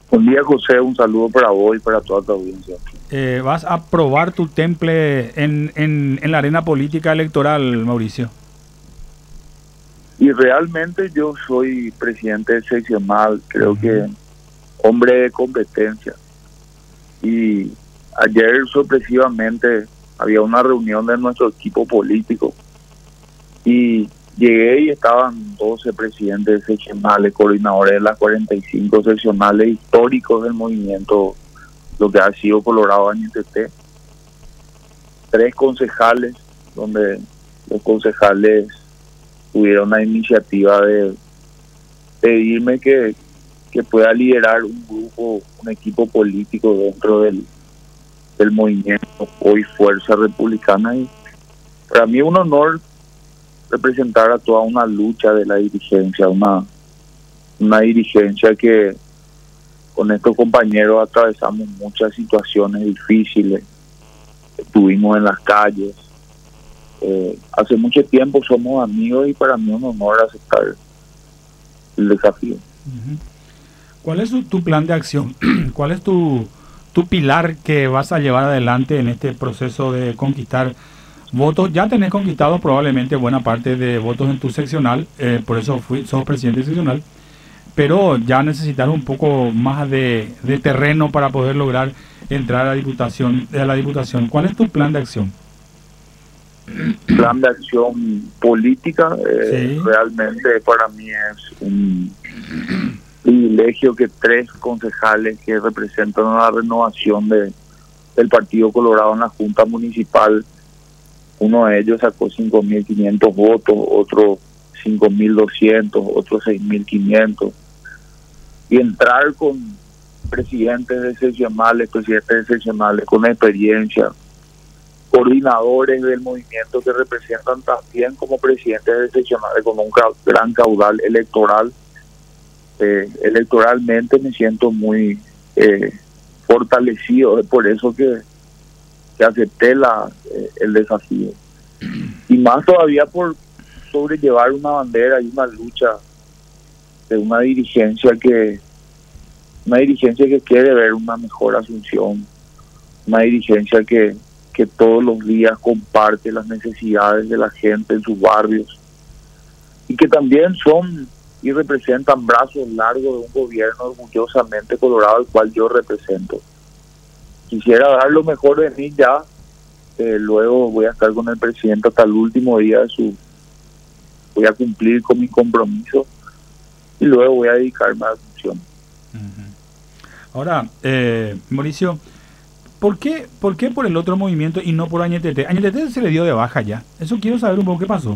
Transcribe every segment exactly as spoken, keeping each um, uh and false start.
Buen día, José. Un saludo para vos y para toda tu audiencia. Eh, ¿vas a probar tu temple en, en, en la arena política electoral, Mauricio? Y realmente yo soy presidente excepcional, creo Uh-huh. que hombre de competencia. Y ayer sorpresivamente había una reunión de nuestro equipo político y llegué y estaban doce presidentes seccionales, coordinadores de las cuarenta y cinco seccionales históricos del movimiento, lo que ha sido Colorado N T T, tres concejales, donde los concejales tuvieron la iniciativa de pedirme que, que pueda liderar un grupo, un equipo político dentro del, del movimiento Hoy Fuerza Republicana. Y para mí es un honor representar a toda una lucha de la dirigencia, una, una dirigencia que con estos compañeros atravesamos muchas situaciones difíciles, estuvimos en las calles. Eh, hace mucho tiempo somos amigos y para mí es un honor aceptar el desafío. Uh-huh. ¿Cuál es tu, tu plan de acción? ¿Cuál es tu, tu pilar que vas a llevar adelante en este proceso de conquistar votos? Ya tenés conquistado probablemente buena parte de votos en tu seccional, eh, por eso fui, sos presidente seccional, pero ya necesitas un poco más de, de terreno para poder lograr entrar a la diputación, a la diputación. ¿Cuál es tu plan de acción? Plan de acción política, eh, Sí. realmente para mí es un privilegio que tres concejales que representan la renovación de, del Partido Colorado en la Junta Municipal, uno de ellos sacó cinco mil quinientos votos, otro cinco mil doscientos, otro seis mil quinientos, y entrar con presidentes de seccionales, presidentes de seccionales con experiencia, coordinadores del movimiento que representan también como presidentes de seccionales con un ca- gran caudal electoral. Eh, electoralmente me siento muy eh, fortalecido, es por eso que, que acepté la, eh, el desafío. Y más todavía por sobrellevar una bandera y una lucha de una dirigencia que una dirigencia que quiere ver una mejor Asunción, una dirigencia que que todos los días comparte las necesidades de la gente en sus barrios y que también son y representan brazos largos de un gobierno orgullosamente colorado, el cual yo represento. Quisiera dar lo mejor de mí ya, eh, luego voy a estar con el presidente hasta el último día de su... voy a cumplir con mi compromiso y luego voy a dedicarme a la función. Uh-huh. Ahora, eh, Mauricio, ¿Por qué, ¿Por qué por el otro movimiento y no por N T T? N T T se le dio de baja ya. Eso quiero saber un poco qué pasó.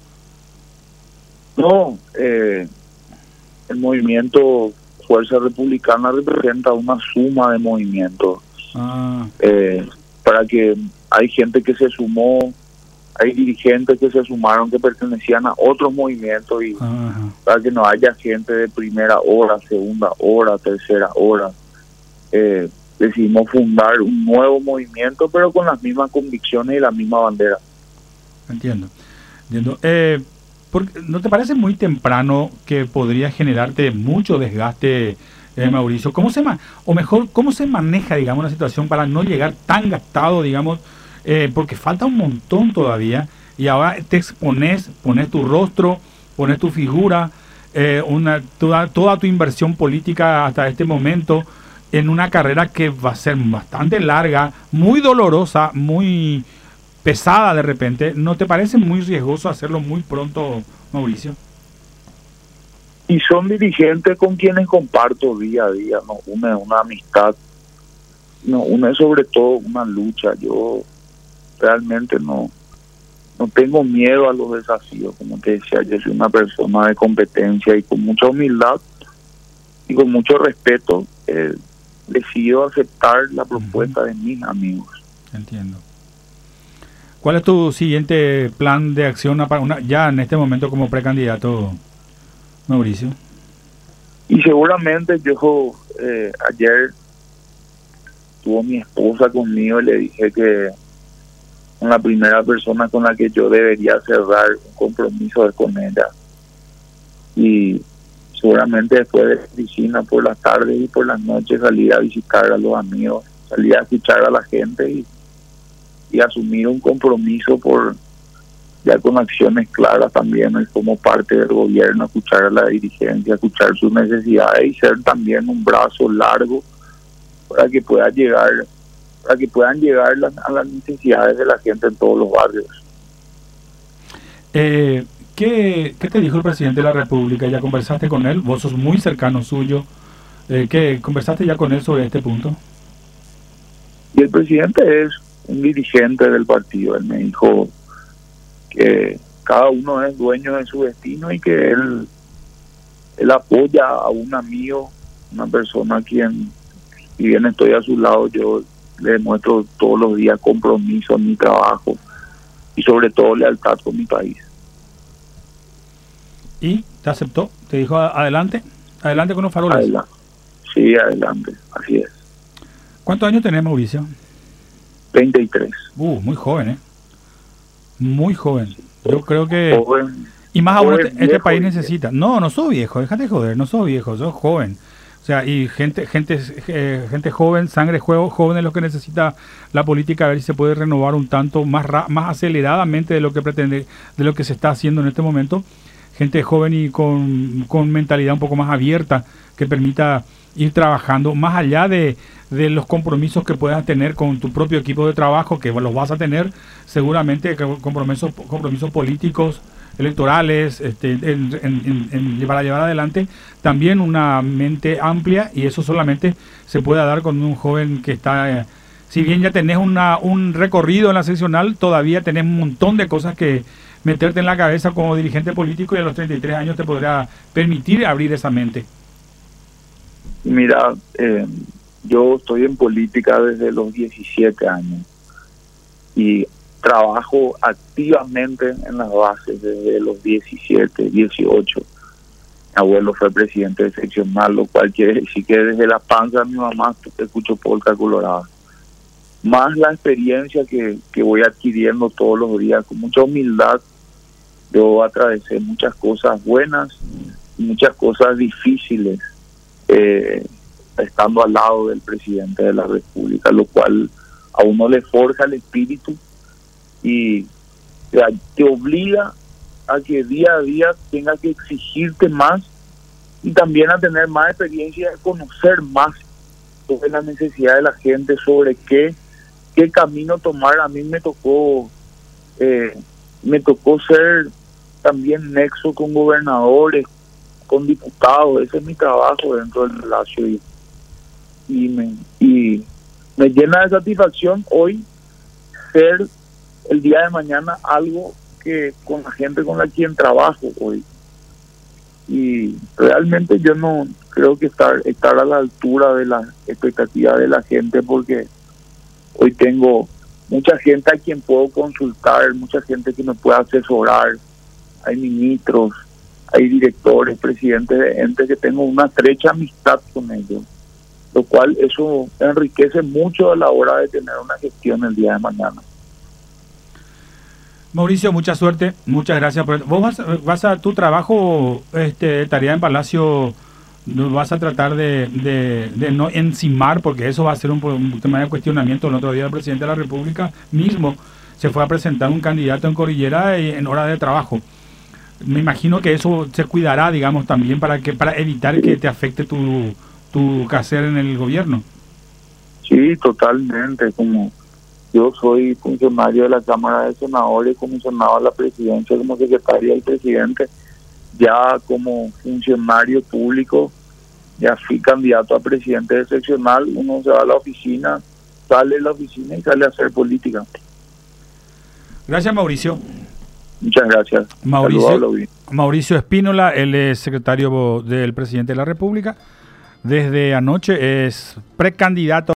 No, eh, el movimiento Fuerza Republicana representa una suma de movimientos. Ah. Eh, para que hay gente que se sumó, hay dirigentes que se sumaron que pertenecían a otros movimientos y Ajá. para que no haya gente de primera hora, segunda hora, tercera hora. Eh, decidimos fundar un nuevo movimiento, pero con las mismas convicciones y la misma bandera. Entiendo. Entiendo. Eh, porque, ¿no te parece muy temprano que podría generarte mucho desgaste, eh, Mauricio? ¿Cómo se ma o mejor, cómo se maneja, digamos, la situación para no llegar tan gastado, digamos, eh, porque falta un montón todavía y ahora te expones, pones tu rostro, pones tu figura, eh, una, toda, toda tu inversión política hasta este momento en una carrera que va a ser bastante larga, muy dolorosa, muy pesada de repente. ¿No te parece muy riesgoso hacerlo muy pronto, Mauricio? Y son dirigentes con quienes comparto día a día, nos une una amistad, nos une sobre todo una lucha. Yo realmente no, no tengo miedo a los desafíos, como te decía, yo soy una persona de competencia y con mucha humildad y con mucho respeto eh, decido aceptar la propuesta de mis amigos. Entiendo. ¿Cuál es tu siguiente plan de acción para una, ya en este momento como precandidato, Mauricio? Y seguramente yo eh, ayer tuvo mi esposa conmigo y le dije que con la primera persona con la que yo debería cerrar un compromiso es con ella. Y seguramente después de la oficina por las tardes y por las noches salir a visitar a los amigos, salir a escuchar a la gente y, y asumir un compromiso por ya con acciones claras también ¿no? como parte del gobierno, escuchar a la dirigencia, escuchar sus necesidades y ser también un brazo largo para que pueda llegar, para que puedan llegar las, a las necesidades de la gente en todos los barrios. Eh, ¿qué, ¿Qué te dijo el presidente de la República? ¿Ya conversaste con él? Vos sos muy cercano suyo. Eh, ¿qué, ¿Conversaste ya con él sobre este punto? Y el presidente es un dirigente del partido. Él me dijo que cada uno es dueño de su destino y que él, él apoya a un amigo, una persona a quien, si bien estoy a su lado, yo le demuestro todos los días compromiso en mi trabajo y sobre todo lealtad con mi país. ¿Y te aceptó? ¿Te dijo adelante? ¿Adelante con los faroles? Adelante. Sí, adelante, así es. ¿Cuántos años tenés, Mauricio? treinta y tres. Uh, muy joven, ¿eh? Muy joven. Yo creo que... Joven. Y más aún, este, este país viejo, necesita... No, no soy viejo, déjate de joder, no soy viejo, soy joven. O sea, y gente gente eh, gente joven, sangre juego, joven es lo que necesita la política, a ver si se puede renovar un tanto más ra más aceleradamente de lo que pretende, de lo que se está haciendo en este momento. Gente joven y con, con mentalidad un poco más abierta, que permita ir trabajando más allá de, de los compromisos que puedas tener con tu propio equipo de trabajo, que los vas a tener seguramente, compromisos compromisos políticos, electorales, este, en, en, en, para llevar adelante también una mente amplia, y eso solamente se puede dar con un joven que está, eh, si bien ya tenés una, un recorrido en la seccional, todavía tenés un montón de cosas que meterte en la cabeza como dirigente político, y a los treinta y tres años te podrá permitir abrir esa mente. Mira, eh, yo estoy en política desde los diecisiete años y trabajo activamente en las bases desde los diecisiete, dieciocho. Mi abuelo fue presidente de seccional, lo cual quiere decir que desde la panza de mi mamá escucho polca colorada. Más la experiencia que, que voy adquiriendo todos los días, con mucha humildad, yo atravesé muchas cosas buenas y muchas cosas difíciles, eh, estando al lado del presidente de la República, lo cual a uno le forja el espíritu y o sea, te obliga a que día a día tengas que exigirte más y también a tener más experiencia, a conocer más sobre la necesidad de la gente, sobre qué qué camino tomar. A mí me tocó eh, me tocó ser también nexo con gobernadores, con diputados. Ese es mi trabajo dentro del Palacio y, y, me, y me llena de satisfacción hoy ser el día de mañana algo que con la gente con la quien trabajo hoy. Y realmente yo no creo que estar estar a la altura de la expectativa de la gente, porque hoy tengo mucha gente a quien puedo consultar, mucha gente que me puede asesorar. Hay ministros, hay directores, presidentes de entes que tengo una estrecha amistad con ellos, lo cual eso enriquece mucho a la hora de tener una gestión el día de mañana. Mauricio, mucha suerte, muchas gracias por... ¿Vos vas, vas a tu trabajo, este, tarea en Palacio, vas a tratar de, de, de no encimar, porque eso va a ser un, un tema de cuestionamiento? El otro día el presidente de la República mismo se fue a presentar un candidato en Cordillera en hora de trabajo. Me imagino que eso se cuidará, digamos, también para que para evitar que te afecte tu, tu quehacer en el gobierno. Sí, totalmente. Como yo soy funcionario de la Cámara de Senadores, comisionado a la presidencia como secretario del presidente, ya como funcionario público, ya fui candidato a presidente de seccional. Uno se va a la oficina, sale de la oficina y sale a hacer política. Gracias, Mauricio. Muchas gracias. Mauricio, Mauricio Espínola, él es secretario del presidente de la República. Desde anoche es precandidato